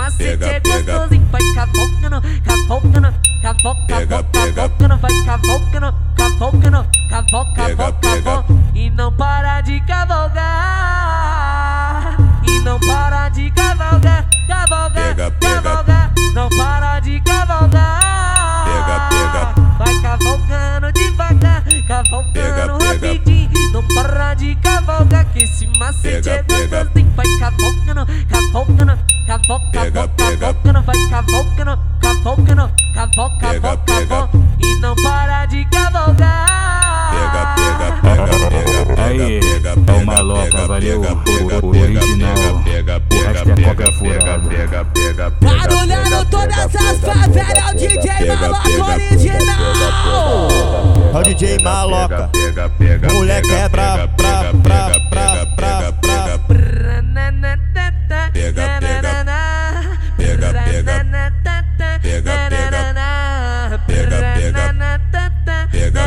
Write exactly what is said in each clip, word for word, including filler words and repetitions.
macete é gostosinho. Vai cavocando, cavocando, cavoca, cavoca, cavocando. Vai cavocando, cavocando, cavoca, cavoca, cavoca. E não para de cavalgar, e não para de cavalgar, cavalgar, cavalgar. Não para de cavalgar, vai cavalgando devagar, cavalgando rapidinho. Não para de cavalgar, que esse macete é gostosinho. Vai cavalgando, cavalgando, cavoca, cavoca, cavocando. Vai cavalgando, cavalgando, cavoca, cavoca, cavoca. E não para de cavalgar. Aí, é o Maloca, valeu, o original, o resto é qualquer furada. Barulhando todas as favelas, é o D J Maloca original. É o D J Maloca, moleque é brabo, brabo, brabo, brabo, brabo, brabo. Pega, pega, pega, pega, pega, pega, pega, pega, pega,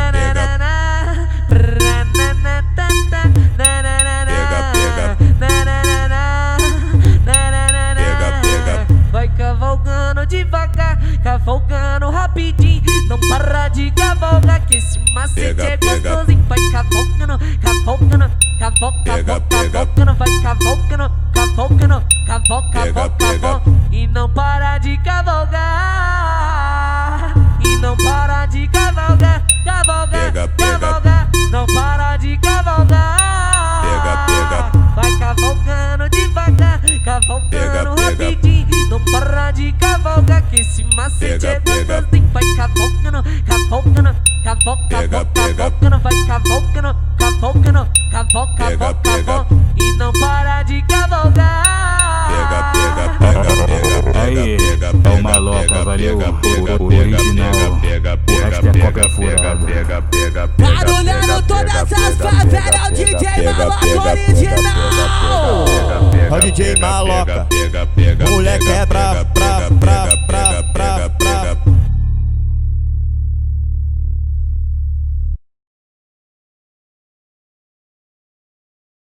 vai cavalgando devagar, cavalgando rapidinho. Não para de cavalgar, que esse macete é gostosinho. Vai cavalgando, cavalgando, cavoca, cavoca, cavocando. Vai cavalgando, cavalgando, cavoca, cavoca, cavoca. E não para de cavalgar, e não para de cavalgar, cavalgar, cavalgar. Não para de cavalgar, vai cavalgando devagar, cavalgando rapidinho. Não para de cavalgar, que esse macete é gostosinho. Vai cavalgando, cavalgando, cavoca, cavoca, cavocando. Vai cavalgando, cavalgando, cavoca, cavoca, cavoca. E não para de cavalgar. Aí, é o Maloca, valeu, o original, o resto é qualquer furada. Barulhando todas as favelas, é o D J Maloca original. É o D J Maloca, moleque é brabo, brabo, brabo.